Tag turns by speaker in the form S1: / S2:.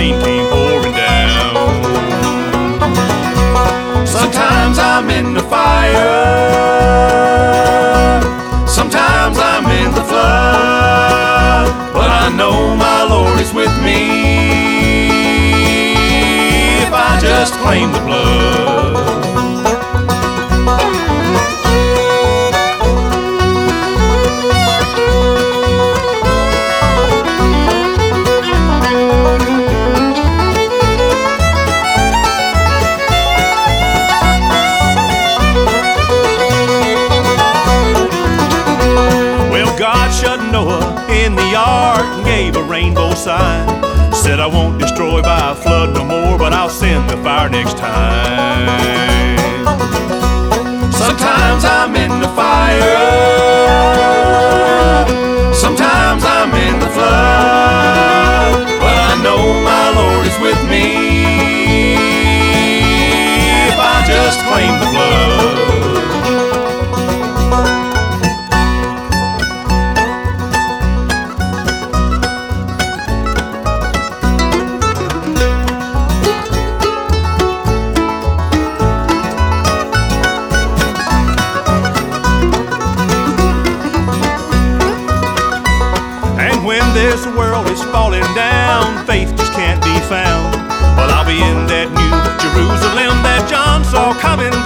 S1: rain came pouring down. Sometimes I'm in the fire, sometimes I'm in the flood, but I know my Lord is with me if I just claim the blood. God shut Noah in the ark and gave a rainbow sign. Said, I won't destroy by a flood no more, but I'll send the fire next time. Sometimes I'm in the fire, sometimes I'm in the flood, but I know my Lord is with me if I just claim the blood. When this world is falling down, faith just can't be found. Well, I'll be in that new Jerusalem that John saw coming